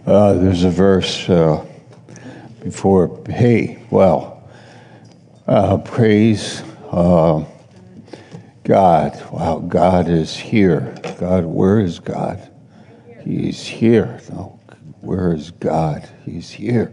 There's a verse before, praise God. Wow, God is here. God, where is God? He's here. No, where is God? He's here.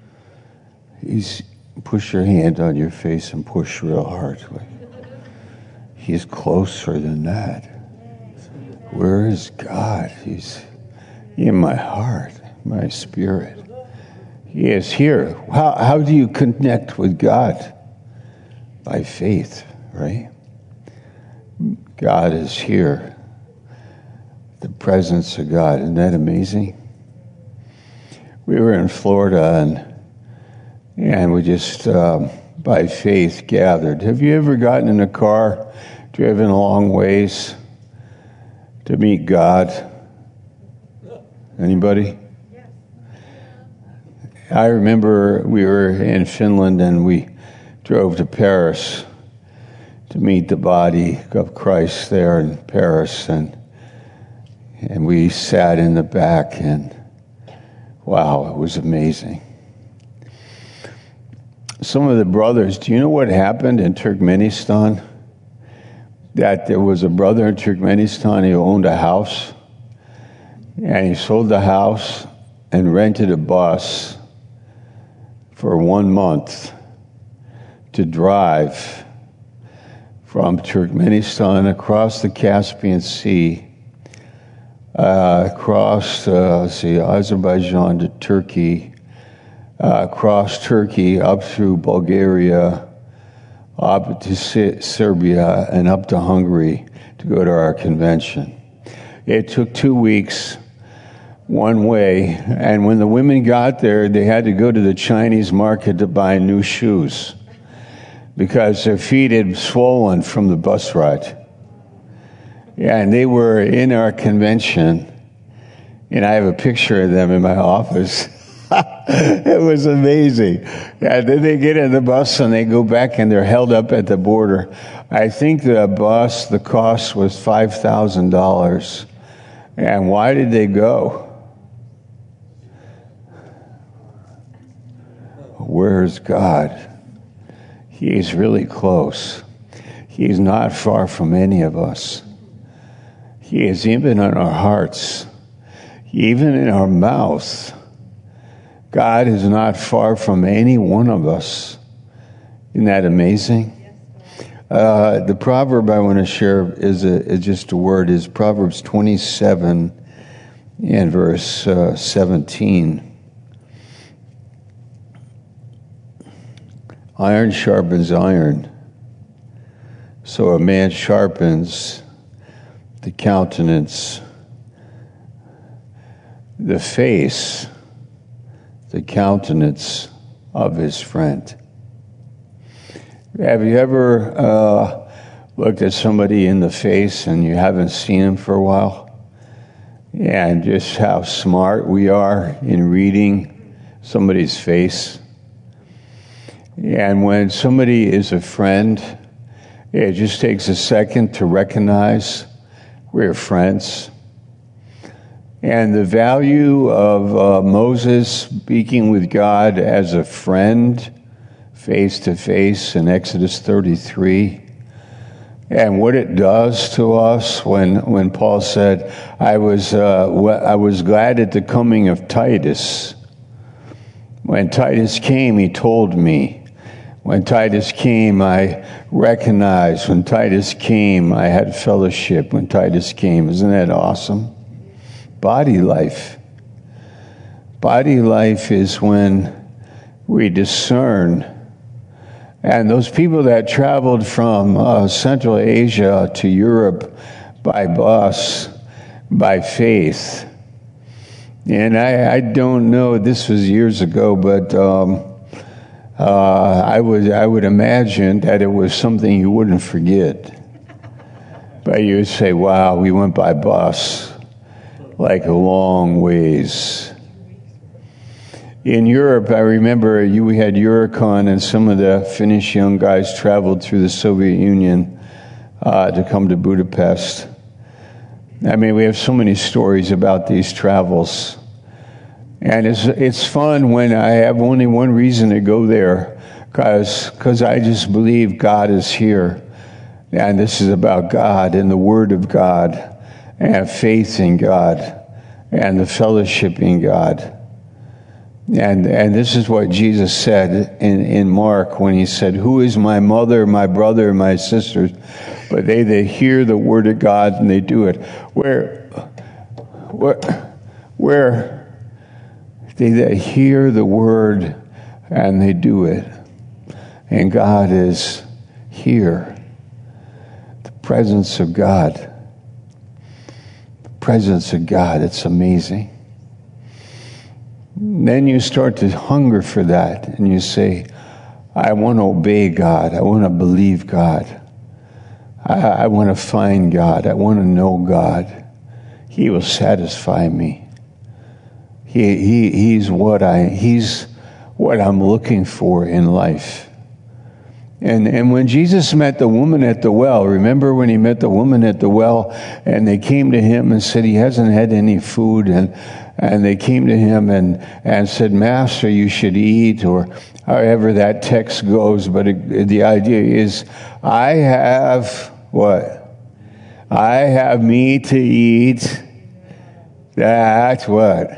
Push your hand on your face and push real hard. He's closer than that. Where is God? He's in my heart, my spirit. He is here. How do you connect with God? By faith, right? God is here. The presence of God. Isn't that amazing? We were in Florida and we just, by faith, gathered. Have you ever gotten in a car, driven a long ways to meet God? Anybody? Yes. I remember we were in Finland and we drove to Paris to meet the body of Christ there in Paris, and we sat in the back, and wow, it was amazing. Some of the brothers, do you know what happened in Turkmenistan? That there was a brother in Turkmenistan who owned a house, and he sold the house and rented a bus for 1 month to drive from Turkmenistan across the Caspian Sea, across Azerbaijan to Turkey, across Turkey up through Bulgaria, up to Serbia, and up to Hungary to go to our convention. It took 2 weeks one way, and when the women got there, they had to go to the Chinese market to buy new shoes because their feet had swollen from the bus ride. Yeah, and they were in our convention, and I have a picture of them in my office. It was amazing. Yeah, then they get in the bus and they go back and they're held up at the border. I think the cost was $5,000. And why did they go? Where's God? He's really close. He's not far from any of us. He is even in our hearts, even in our mouths. God is not far from any one of us. Isn't that amazing? The proverb I want to share is just a word, is Proverbs 27 and verse 17. Iron sharpens iron, so a man sharpens the countenance, the face, the countenance of his friend. Have you ever looked at somebody in the face and you haven't seen them for a while? Yeah, and just how smart we are in reading somebody's face. And when somebody is a friend, it just takes a second to recognize we're friends. And the value of Moses speaking with God as a friend, face to face, in Exodus 33, and what it does to us when Paul said, I was glad at the coming of Titus. When Titus came, he told me. When Titus came, I recognized. When Titus came, I had fellowship. When Titus came, isn't that awesome? Body life. Body life is when we discern. And those people that traveled from Central Asia to Europe by bus, by faith. And I don't know, this was years ago, but I would imagine that it was something you wouldn't forget. But you would say, wow, we went by bus, like a long ways. In Europe, I remember we had Eurocon, and some of the Finnish young guys traveled through the Soviet Union to come to Budapest. I mean, we have so many stories about these travels. And it's fun when I have only one reason to go there, because I just believe God is here. And this is about God and the Word of God and faith in God and the fellowship in God. And this is what Jesus said in Mark when he said, "Who is my mother, my brother, my sisters? But they that hear the word of God and they do it." Where they that hear the word and they do it. And God is here. The presence of God. The presence of God. It's amazing. Then you start to hunger for that, and you say, I want to obey God. I want to believe God. I want to find God. I want to know God. He will satisfy me. He's what I'm looking for in life. And when Jesus met the woman at the well, remember when he met the woman at the well, and they came to him and said he hasn't had any food, and they came to him and said, "Master, you should eat," or however that text goes. But the idea is, I have what? I have meat to eat. That's what?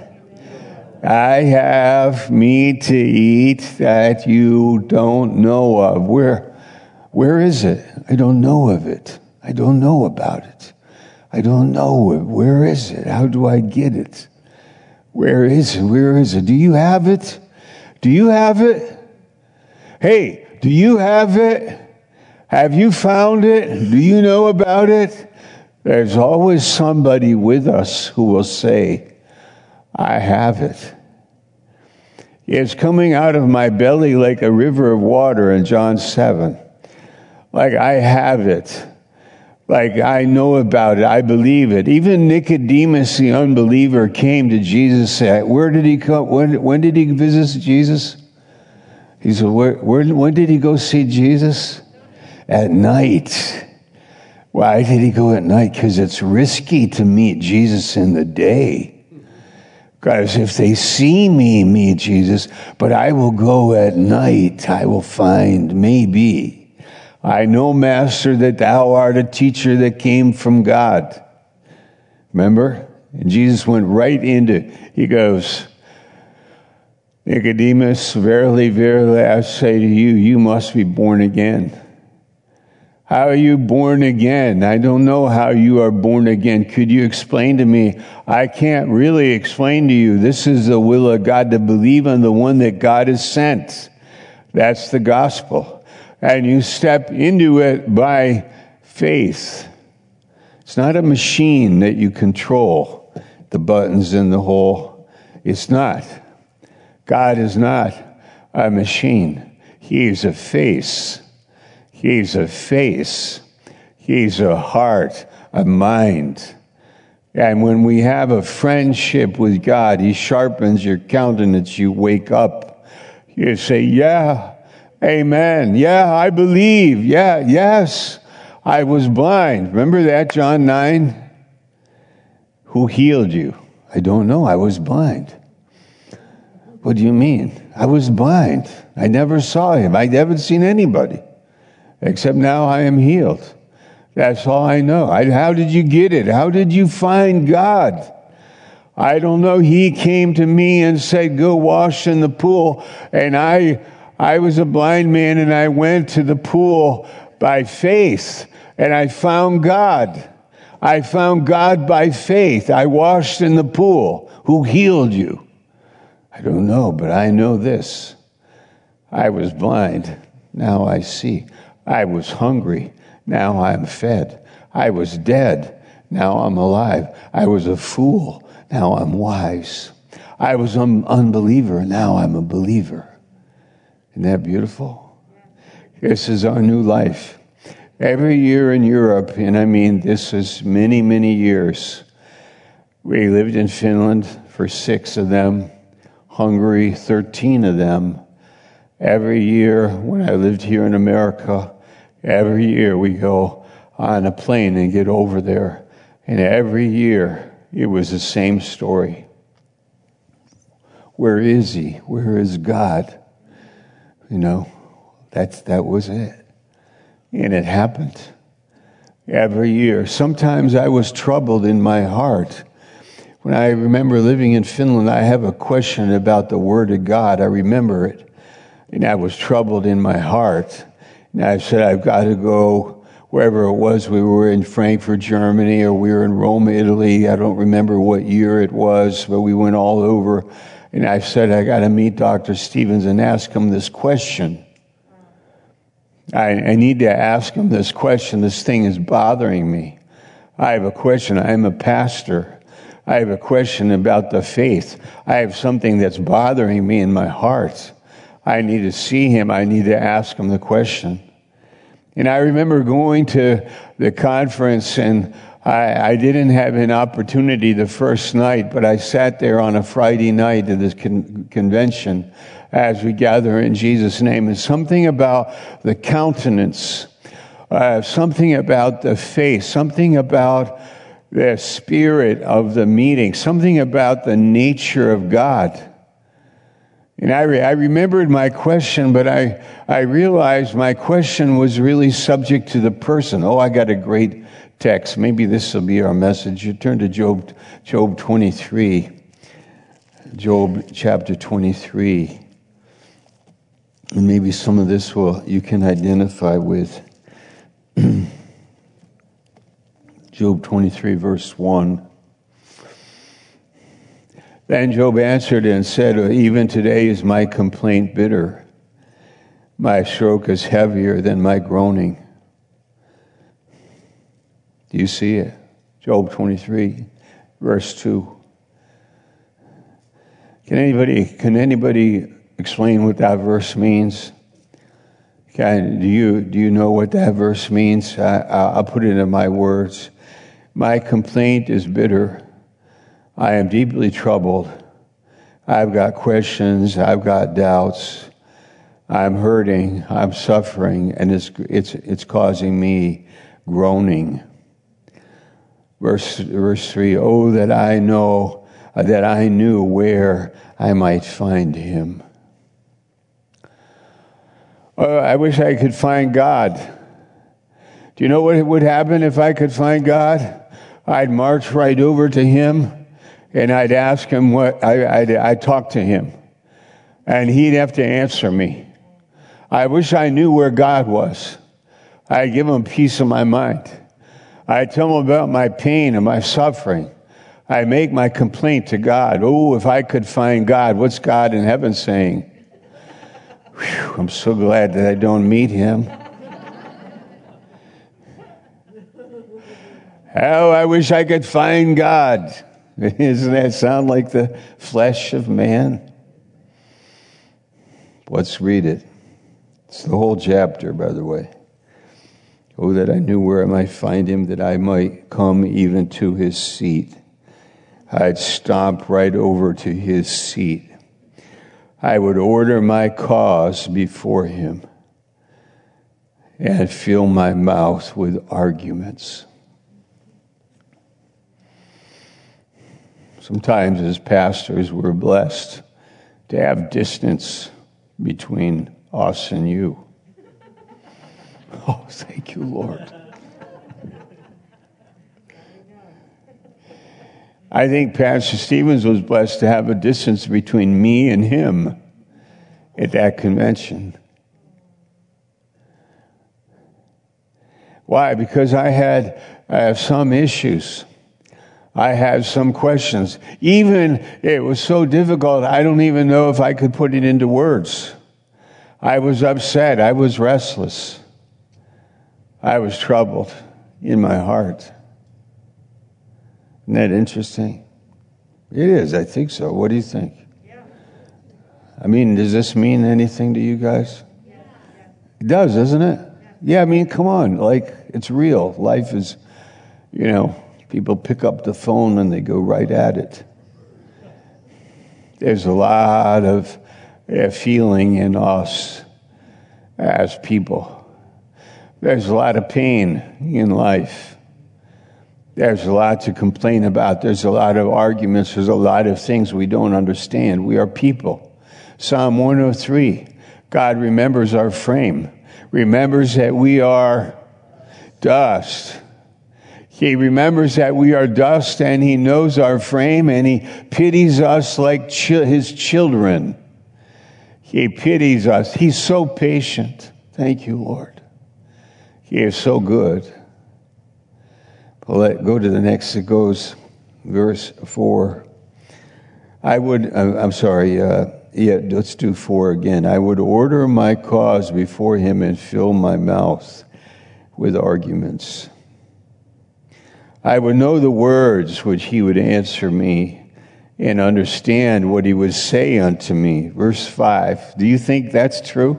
I have meat to eat that you don't know of. Where is it? I don't know of it. I don't know about it. I don't know it. Where is it? How do I get it? Where is it? Where is it? Do you have it? Do you have it? Hey, do you have it? Have you found it? Do you know about it? There's always somebody with us who will say, I have it. It's coming out of my belly like a river of water in John 7. Like I have it. Like I know about it. I believe it. Even Nicodemus, the unbeliever, came to Jesus. Where did he come? When did he visit Jesus? He said, when did he go see Jesus? At night. Why did he go at night? Because it's risky to meet Jesus in the day. Because if they see me meet Jesus, but I will go at night, I will find maybe. I know, Master, that thou art a teacher that came from God. Remember? And Jesus went right into, he goes, Nicodemus, verily, verily, I say to you, you must be born again. How are you born again? I don't know how you are born again. Could you explain to me? I can't really explain to you. This is the will of God, to believe on the one that God has sent. That's the gospel. And you step into it by faith. It's not a machine that you control, the buttons in the hole. It's not. God is not a machine. He is a face. He's a face. He's a heart, a mind. And when we have a friendship with God, He sharpens your countenance. You wake up. You say, yeah, amen. Yeah, I believe. Yeah, yes, I was blind. Remember that, John 9? Who healed you? I don't know. I was blind. What do you mean? I was blind. I never saw Him. I haven't seen anybody. Except now I am healed. That's all I know. How did you get it? How did you find God? I don't know. He came to me and said, go wash in the pool. And I was a blind man, and I went to the pool by faith. And I found God. I found God by faith. I washed in the pool. Who healed you? I don't know, but I know this. I was blind. Now I see. I was hungry, now I'm fed. I was dead, now I'm alive. I was a fool, now I'm wise. I was an unbeliever, now I'm a believer. Isn't that beautiful? This is our new life. Every year in Europe, and I mean this is many, many years, we lived in Finland for 6 of them, Hungary, 13 of them. Every year when I lived here in America, every year we go on a plane and get over there. And every year it was the same story. Where is he? Where is God? You know, that was it. And it happened every year. Sometimes I was troubled in my heart. When I remember living in Finland, I have a question about the Word of God. I remember it. And I was troubled in my heart. And I said, I've got to go wherever it was. We were in Frankfurt, Germany, or we were in Rome, Italy. I don't remember what year it was, but we went all over. And I said, I got to meet Dr. Stevens and ask him this question. I need to ask him this question. This thing is bothering me. I have a question. I'm a pastor. I have a question about the faith. I have something that's bothering me in my heart. I need to see him. I need to ask him the question. And I remember going to the conference, and I didn't have an opportunity the first night, but I sat there on a Friday night at this convention as we gather in Jesus' name. And something about the countenance, something about the face, something about the spirit of the meeting, something about the nature of God. And I remembered my question, but I realized my question was really subject to the person. Oh, I got a great text. Maybe this will be our message. You turn to Job 23. Job chapter 23. And maybe some of this you can identify with. Job 23, verse 1. Then Job answered and said, even today is my complaint bitter. My stroke is heavier than my groaning. Do you see it? Job 23, verse 2. Can anybody explain what that verse means? Do you know what that verse means? I'll put it in my words. My complaint is bitter. I am deeply troubled. I've got questions. I've got doubts. I'm hurting. I'm suffering, and it's causing me groaning. Verse 3. Oh, that I knew where I might find him. I wish I could find God. Do you know what would happen if I could find God? I'd march right over to him, and I'd ask him I'd talk to him, and he'd have to answer me. I wish I knew where God was. I'd give him peace of my mind. I'd tell him about my pain and my suffering. I'd make my complaint to God. Oh, if I could find God, what's God in heaven saying? Whew, I'm so glad that I don't meet him. Oh, I wish I could find God. Doesn't that sound like the flesh of man? Let's read it. It's the whole chapter, by the way. Oh, that I knew where I might find him, that I might come even to his seat. I'd stomp right over to his seat. I would order my cause before him and fill my mouth with arguments. Sometimes as pastors, we're blessed to have distance between us and you. Oh, thank you, Lord. I think Pastor Stevens was blessed to have a distance between me and him at that convention. Why? Because I had some issues. I had some questions. Even it was so difficult, I don't even know if I could put it into words. I was upset. I was restless. I was troubled in my heart. Isn't that interesting? It is. I think so. What do you think? Yeah. I mean, does this mean anything to you guys? Yeah. It does, doesn't it? Yeah, I mean, come on. Like, it's real. Life is, people pick up the phone and they go right at it. There's a lot of feeling in us as people. There's a lot of pain in life. There's a lot to complain about. There's a lot of arguments. There's a lot of things we don't understand. We are people. Psalm 103, God remembers our frame, remembers that we are dust. He remembers that we are dust, and he knows our frame, and he pities us like his children. He pities us. He's so patient. Thank you, Lord. He is so good. But go to the next. It goes, verse 4. Let's do 4 again. I would order my cause before him and fill my mouth with arguments. I would know the words which he would answer me and understand what he would say unto me. Verse 5. Do you think that's true?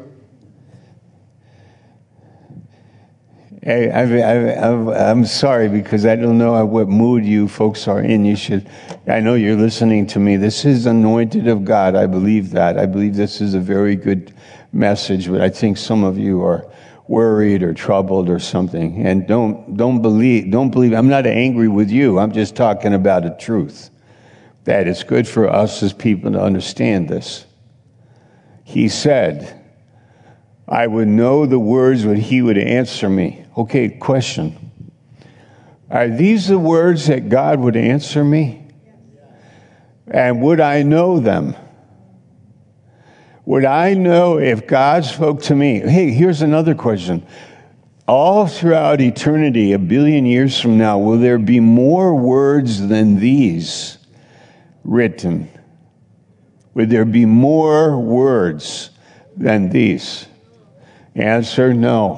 I'm sorry because I don't know what mood you folks are in. I know you're listening to me. This is anointed of God. I believe that. I believe this is a very good message, but I think some of you are worried or troubled or something. And don't believe. I'm not angry with you. I'm just talking about a truth. That it's good for us as people to understand this. He said, I would know the words when he would answer me. Okay, question. Are these the words that God would answer me? And would I know them? Would I know if God spoke to me? Hey, here's another question. All throughout eternity, 1 billion years from now, will there be more words than these written? Would there be more words than these? Answer, no.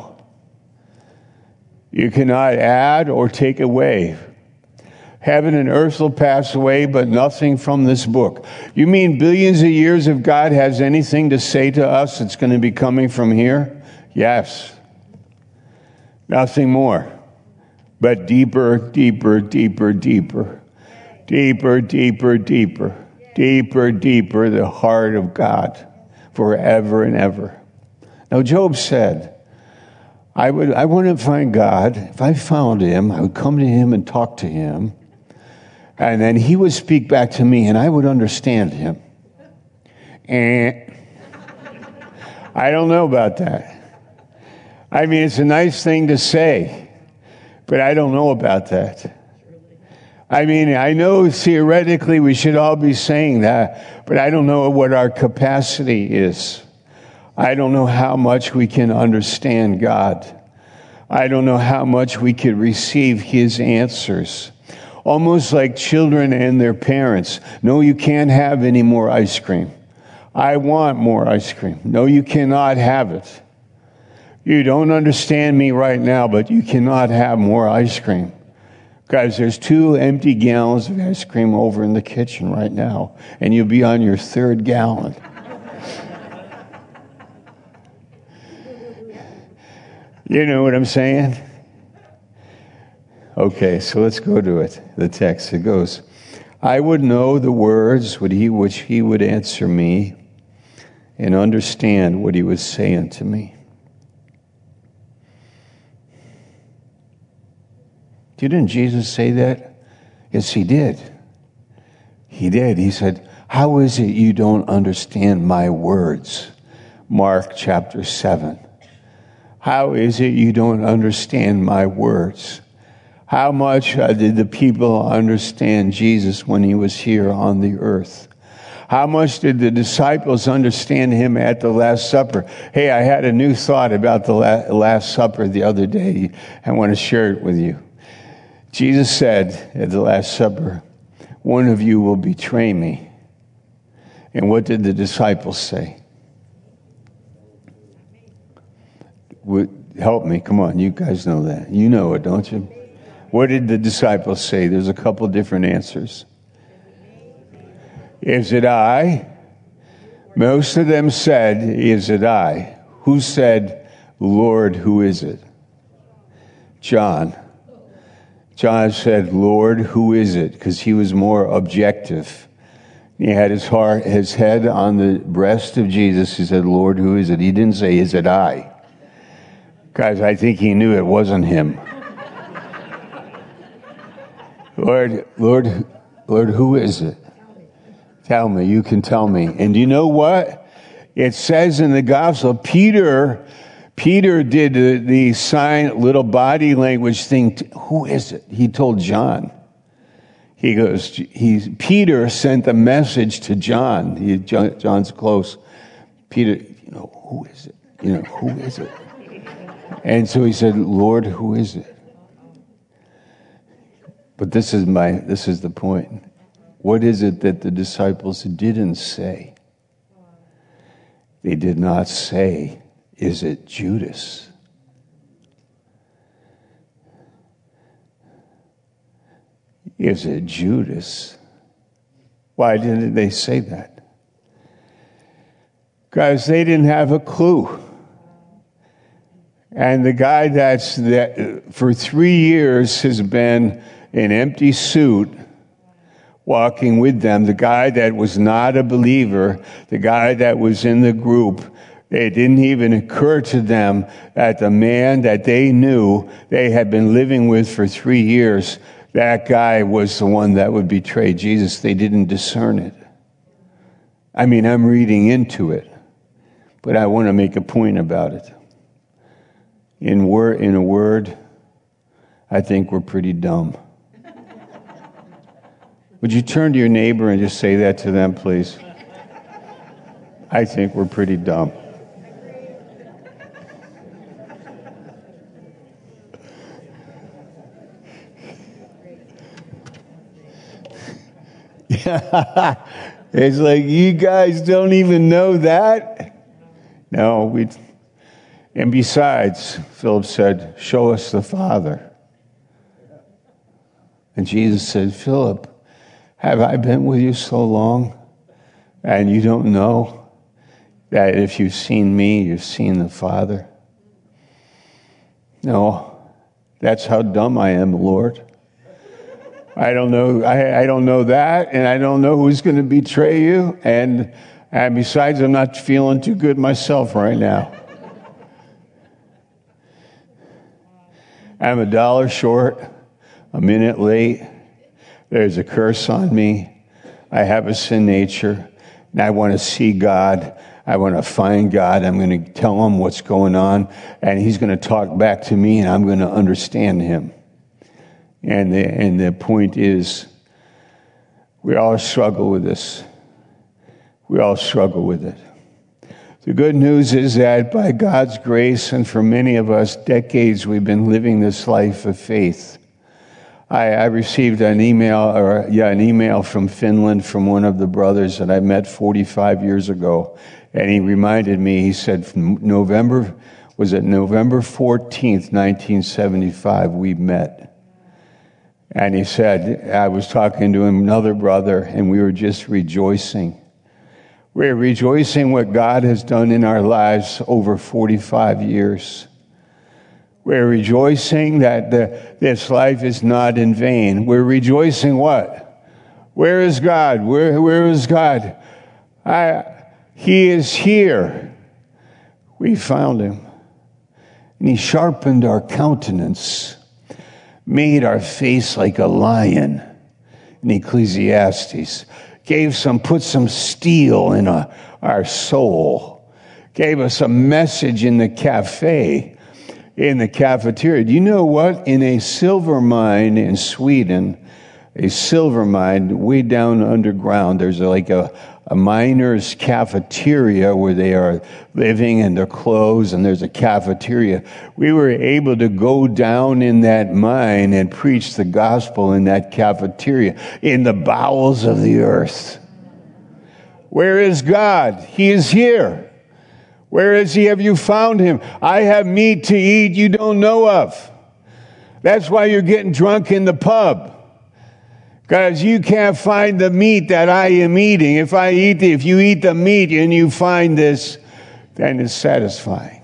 You cannot add or take away. Heaven and earth will pass away, but nothing from this book. You mean billions of years if God has anything to say to us, it's going to be coming from here? Yes. Nothing more. But deeper, deeper, deeper, deeper. Deeper, deeper, deeper. Deeper, deeper, the heart of God. Forever and ever. Now Job said, I want to find God. If I found him, I would come to him and talk to him. And then he would speak back to me and I would understand him. And I don't know about that. I mean, it's a nice thing to say, but I don't know about that. I mean, I know theoretically we should all be saying that, but I don't know what our capacity is. I don't know how much we can understand God. I don't know how much we could receive his answers. Almost like children and their parents. No, you can't have any more ice cream. I want more ice cream. No, you cannot have it. You don't understand me right now, but you cannot have more ice cream. Guys, there's 2 empty gallons of ice cream over in the kitchen right now, and you'll be on your 3rd gallon. You know what I'm saying? Okay, so let's go to it. The text, it goes, I would know the words which he would answer me and understand what he was saying to me. Didn't Jesus say that? Yes, he did. He did. He said, how is it you don't understand my words? Mark chapter 7. How is it you don't understand my words? How much did the people understand Jesus when he was here on the earth? How much did the disciples understand him at the Last Supper? Hey, I had a new thought about the Last Supper the other day. I want to share it with you. Jesus said at the Last Supper, one of you will betray me. And what did the disciples say? Help me, come on, you guys know that. You know it, don't you? What did the disciples say? There's a couple different answers. Is it I? Most of them said, is it I? Who said, Lord, who is it? John. John said, Lord, who is it? Because he was more objective. He had his head on the breast of Jesus. He said, Lord, who is it? He didn't say, is it I? Guys, I think he knew it wasn't him. Lord, who is it? Tell me. You can tell me. And you know what? It says in the gospel, Peter did the sign, little body language thing. Who is it? He told John. He goes, Peter sent a message to John. John's close. Peter, who is it? Who is it? And so he said, Lord, who is it? But this is the point. What is it that the disciples didn't say? They did not say, is it Judas? Is it Judas? Why didn't they say that? Because they didn't have a clue. And the guy that for 3 years has been an empty suit walking with them, the guy that was not a believer, the guy that was in the group, it didn't even occur to them that the man that they knew they had been living with for 3 years, that guy was the one that would betray Jesus. They didn't discern it. I mean, I'm reading into it, but I want to make a point about it. In a word, I think we're pretty dumb. Would you turn to your neighbor and just say that to them, please? I think we're pretty dumb. Yeah. It's like, you guys don't even know that? No, and besides, Philip said, show us the Father. And Jesus said, Philip, have I been with you so long, and you don't know that if you've seen me, you've seen the Father? No, that's how dumb I am, Lord. I don't know. I don't know that, and I don't know who's going to betray you. And besides, I'm not feeling too good myself right now. I'm $1 short, a minute late. There's a curse on me. I have a sin nature, and I want to see God. I want to find God. I'm going to tell him what's going on, and he's going to talk back to me, and I'm going to understand him. And the point is, we all struggle with this. We all struggle with it. The good news is that by God's grace, and for many of us, decades, we've been living this life of faith. I received an email from Finland from one of the brothers that I met 45 years ago. And he reminded me, he said, November 14th, 1975, we met. And he said, I was talking to another brother, and we were just rejoicing. We're rejoicing what God has done in our lives over 45 years. We're rejoicing that this life is not in vain. We're rejoicing what? Where is God? Where is God? He is here. We found him. And he sharpened our countenance, made our face like a lion in Ecclesiastes, put some steel in our soul, gave us a message in the cafeteria. Do you know what? In a silver mine in Sweden, a silver mine way down underground, there's like a miner's cafeteria where they are living and their clothes, and there's a cafeteria. We were able to go down in that mine and preach the gospel in that cafeteria, in the bowels of the earth. Where is God? He is here. Where is he? Have you found him? I have meat to eat you don't know of. That's why you're getting drunk in the pub. Because you can't find the meat that I am eating. If you eat the meat and you find this, then it's satisfying.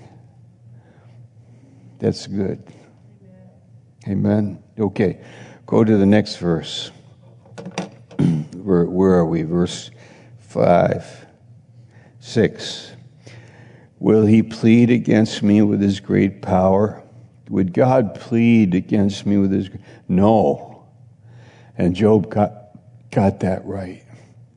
That's good. Amen. Okay. Go to the next verse. Where are we? Verse 5, 6. Will he plead against me with his great power? Would God plead against me with his... No. And Job got that right.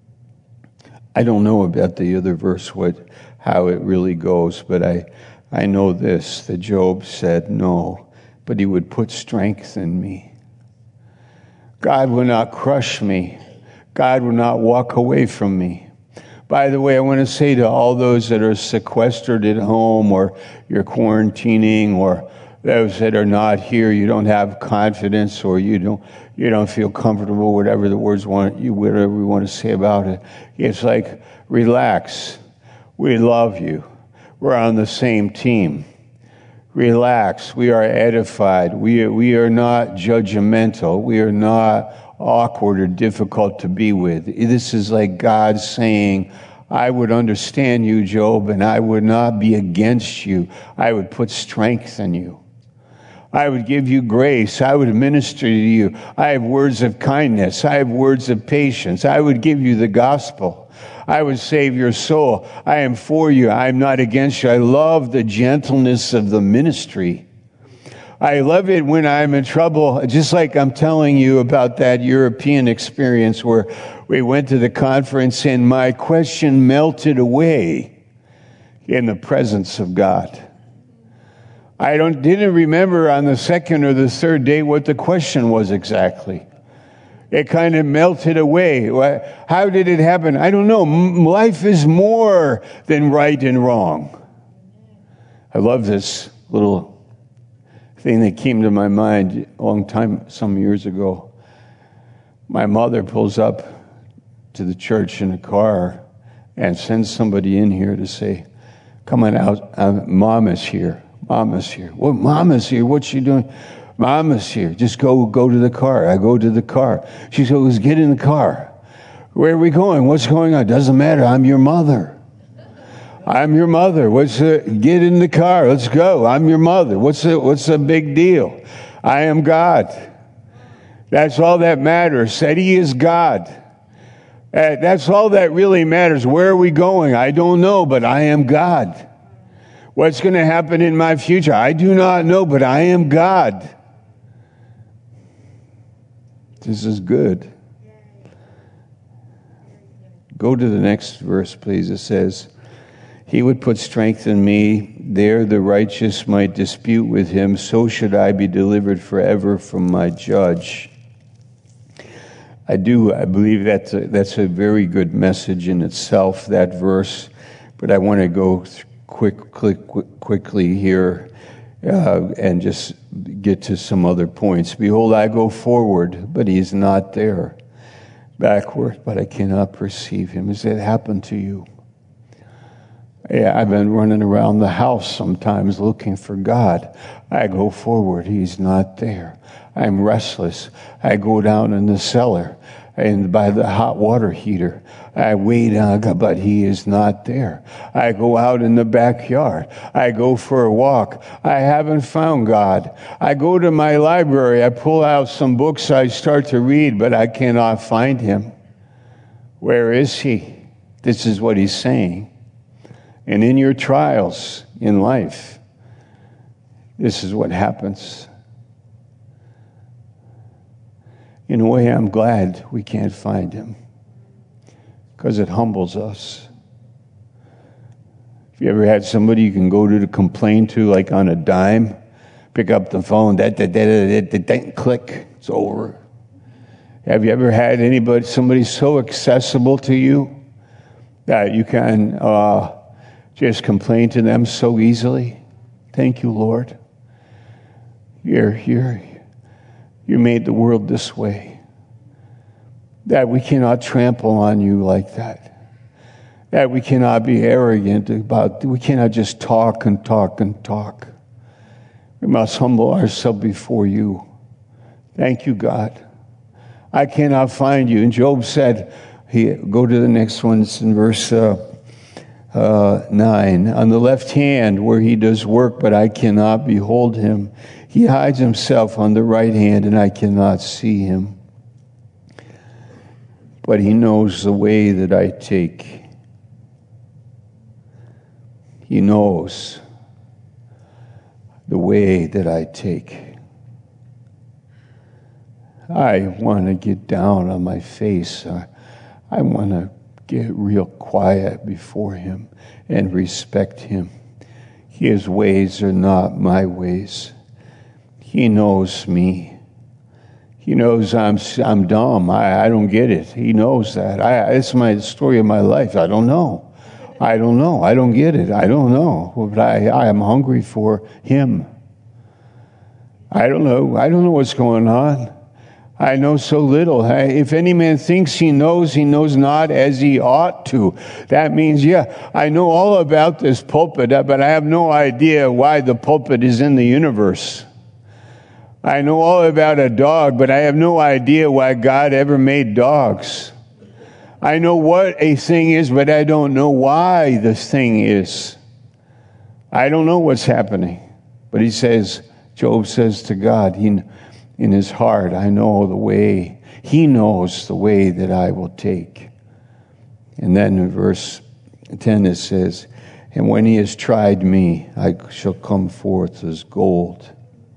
I don't know about the other verse, how it really goes, but I know this, that Job said no, but he would put strength in me. God will not crush me. God will not walk away from me. By the way, I want to say to all those that are sequestered at home, or you're quarantining, or those that are not here, you don't have confidence, or you don't feel comfortable, whatever the words whatever we want to say about it. It's like, relax. We love you. We're on the same team. Relax. We are edified. We are not judgmental. We are not awkward or difficult to be with. This is like God saying, I would understand you, Job, and I would not be against you. I would put strength in you. I would give you grace. I would minister to you. I have words of kindness. I have words of patience. I would give you the gospel. I would save your soul. I am for you. I am not against you. I love the gentleness of the ministry. I love it when I'm in trouble, just like I'm telling you about that European experience where we went to the conference and my question melted away in the presence of God. I didn't remember on the second or the third day what the question was exactly. It kind of melted away. How did it happen? I don't know. Life is more than right and wrong. I love this little thing that came to my mind a long time, some years ago. My mother pulls up to the church in a car and sends somebody in here to say, come on out, Mom is here. Mom is here. Well, Mom is here. What's she doing? Mom is here. Just go to the car. I go to the car. She says, get in the car. Where are we going? What's going on? Doesn't matter. I'm your mother. I'm your mother. Get in the car. Let's go. I'm your mother. What's the big deal? I am God. That's all that matters. That He is God. That's all that really matters. Where are we going? I don't know, but I am God. What's going to happen in my future? I do not know, but I am God. This is good. Go to the next verse, please. It says, He would put strength in me. There the righteous might dispute with him. So should I be delivered forever from my judge. I believe that's a very good message in itself, that verse. But I want to go quickly here and just get to some other points. Behold, I go forward, but He is not there. Backward, but I cannot perceive Him. Has that happened to you? Yeah, I've been running around the house sometimes looking for God. I go forward, He's not there. I'm restless. I go down in the cellar and by the hot water heater. I wait on God, but He is not there. I go out in the backyard. I go for a walk. I haven't found God. I go to my library. I pull out some books I start to read, but I cannot find Him. Where is He? This is what He's saying. And in your trials in life, this is what happens. In a way, I'm glad we can't find Him, because it humbles us. Have you ever had somebody you can go to complain to, like on a dime? Pick up the phone, click, it's over. Have you ever had somebody so accessible to you that you can just complain to them so easily? Thank you, Lord. You made the world this way. That we cannot trample on you like that. That we cannot be arrogant we cannot just talk and talk and talk. We must humble ourselves before you. Thank you, God. I cannot find you. And Job said, go to the next one, it's in verse 9. On the left hand where He does work, but I cannot behold Him. He hides Himself on the right hand, and I cannot see Him. But He knows the way that I take. He knows the way that I take. I want to get down on my face. I want to get real quiet before him and respect him. His ways are not my ways. He knows me. He knows I'm dumb. I don't get it. He knows that. It's my story of my life. I don't know. I don't get it. I don't know. But I am hungry for him. I don't know what's going on. I know so little. If any man thinks he knows not as he ought to. That means, I know all about this pulpit, but I have no idea why the pulpit is in the universe. I know all about a dog, but I have no idea why God ever made dogs. I know what a thing is, but I don't know why the thing is. I don't know what's happening. But Job says to God, in his heart, I know the way. He knows the way that I will take. And then in verse 10 it says, and when he has tried me, I shall come forth as gold.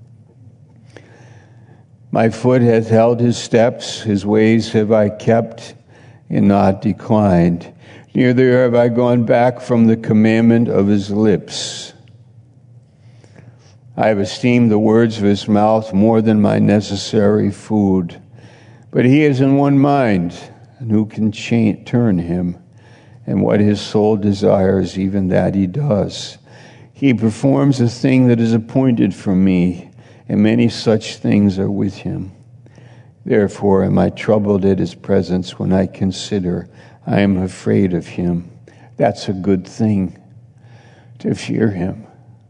My foot hath held his steps, his ways have I kept and not declined. Neither have I gone back from the commandment of his lips. I have esteemed the words of his mouth more than my necessary food. But he is in one mind, and who can turn him? And what his soul desires, even that he does. He performs a thing that is appointed for me, and many such things are with him. Therefore am I troubled at his presence when I consider I am afraid of him. That's a good thing, to fear him.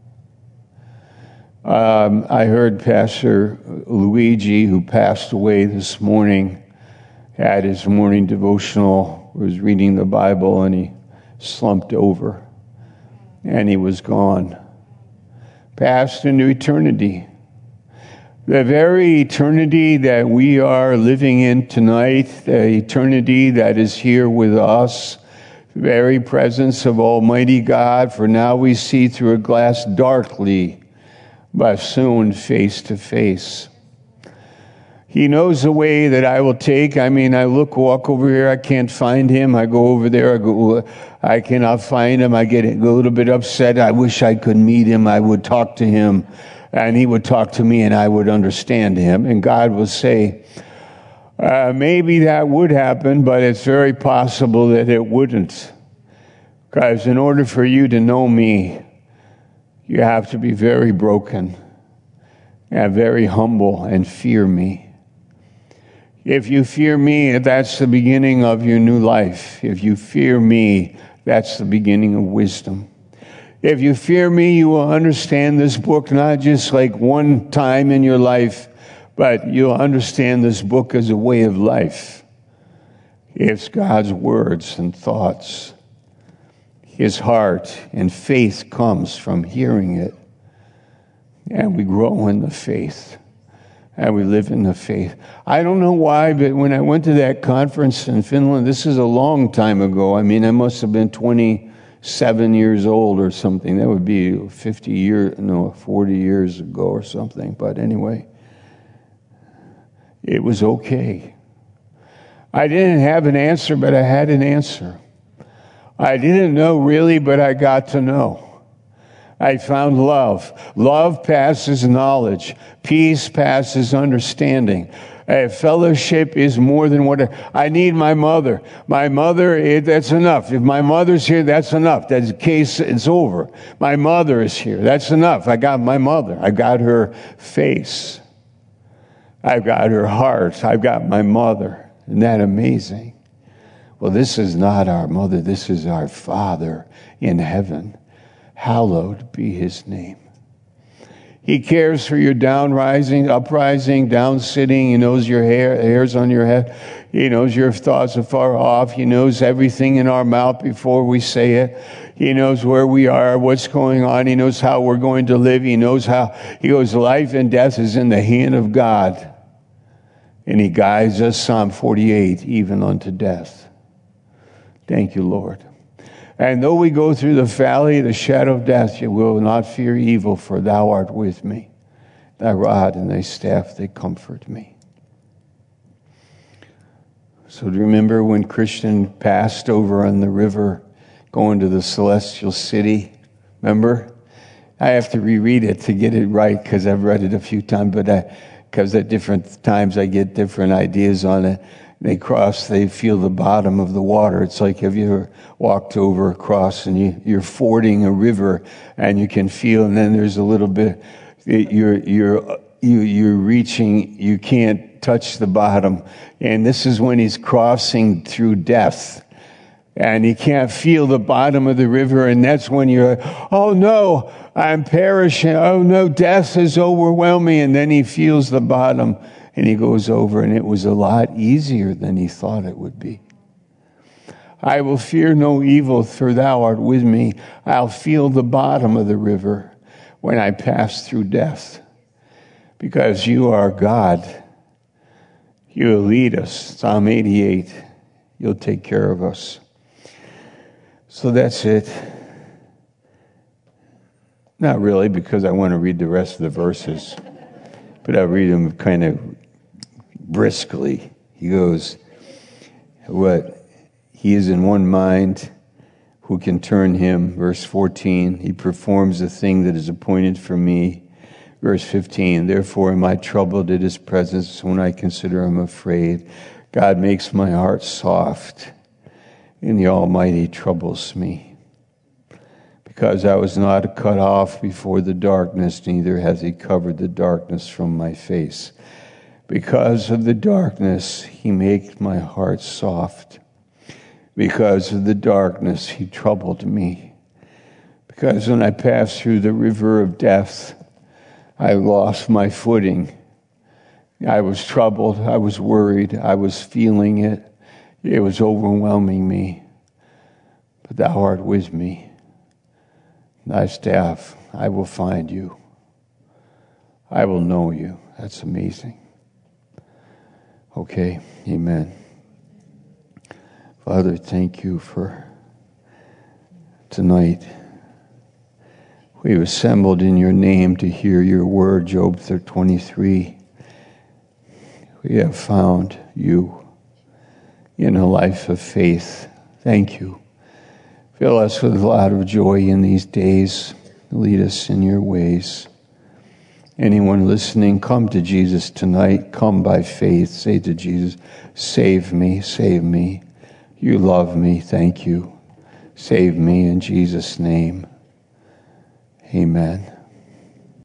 I heard Pastor Luigi, who passed away this morning, had his morning devotional, was reading the Bible, and he slumped over, and he was gone. Passed into eternity. The very eternity that we are living in tonight, the eternity that is here with us, the very presence of Almighty God, for now we see through a glass darkly, but soon face to face. He knows the way that I will take. I walk over here, I can't find him. I go over there, I cannot find him. I get a little bit upset. I wish I could meet him. I would talk to him, and he would talk to me, and I would understand him. And God will say, maybe that would happen, but it's very possible that it wouldn't. Because in order for you to know me, you have to be very broken and very humble and fear me. If you fear me, that's the beginning of your new life. If you fear me, that's the beginning of wisdom. If you fear me, you will understand this book not just like one time in your life, but you'll understand this book as a way of life. It's God's words and thoughts. His heart and faith comes from hearing it. And we grow in the faith. And we live in the faith. I don't know why, but when I went to that conference in Finland, this is a long time ago. I must have been 27 years old or something. That would be 40 years ago or something. But anyway, it was okay. I didn't have an answer, but I had an answer. I didn't know really, but I got to know. I found love. Love passes knowledge. Peace passes understanding. Fellowship is more than what I need. My mother. My mother, that's enough. If my mother's here, that's enough. That's the case, it's over. My mother is here. That's enough. I got my mother. I got her face. I've got her heart. I've got my mother. Isn't that amazing? Well, this is not our mother. This is our Father in heaven. Hallowed be his name. He cares for your downrising, uprising, downsitting. He knows your hairs on your head. He knows your thoughts afar off. He knows everything in our mouth before we say it. He knows where we are, what's going on. He knows how we're going to live. He knows life and death is in the hand of God. And he guides us, Psalm 48, even unto death. Thank you, Lord. And though we go through the valley of the shadow of death, you will not fear evil, for thou art with me. Thy rod and thy staff, they comfort me. So do you remember when Christian passed over on the river going to the celestial city? Remember? I have to reread it to get it right because I've read it a few times, but because at different times I get different ideas on it. They cross, they feel the bottom of the water. It's like, have you ever walked over across and you're fording a river and you can feel, and then there's a little bit, you're reaching, you can't touch the bottom. And this is when he's crossing through death. And he can't feel the bottom of the river, and that's when you're, oh no, I'm perishing. Oh no, death is overwhelming. And then he feels the bottom, and he goes over, and it was a lot easier than he thought it would be. I will fear no evil, for thou art with me. I'll feel the bottom of the river when I pass through death, because you are God. You'll lead us. Psalm 88. You'll take care of us. So that's it. Not really, because I want to read the rest of the verses, but I'll read them kind of briskly. He goes, what? He is in one mind. Who can turn him? Verse 14, he performs the thing that is appointed for me. Verse 15, therefore am I troubled at his presence. When I consider him afraid. God makes my heart soft, and the Almighty troubles me. Because I was not cut off before the darkness, neither has he covered the darkness from my face. Because of the darkness, he made my heart soft. Because of the darkness, he troubled me. Because when I passed through the river of death, I lost my footing. I was troubled. I was worried. I was feeling it. It was overwhelming me. But thou art with me. Thy staff, I will find you. I will know you. That's amazing. Okay, amen. Father, thank you for tonight. We've assembled in your name to hear your word, Job 23. We have found you in a life of faith. Thank you. Fill us with a lot of joy in these days. Lead us in your ways. Anyone listening, come to Jesus tonight. Come by faith. Say to Jesus, save me, save me. You love me. Thank you. Save me in Jesus' name. Amen.